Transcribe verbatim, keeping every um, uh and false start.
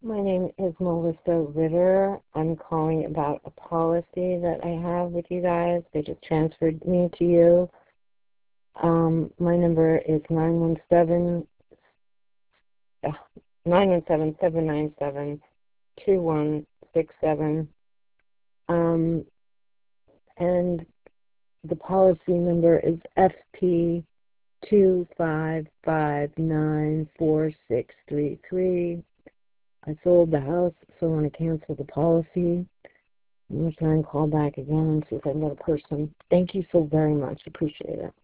My name is Melissa Ritter. I'm calling about a policy that I have with you guys. They just transferred me to you. Um, my number is nine one seven, nine one seven, seven nine seven, two one six seven. Um, and the policy number is F P two five five nine four six three three. I sold the house, so I want to cancel the policy. I'm going to try and call back again and see if I can get a person. Thank you so very much. Appreciate it.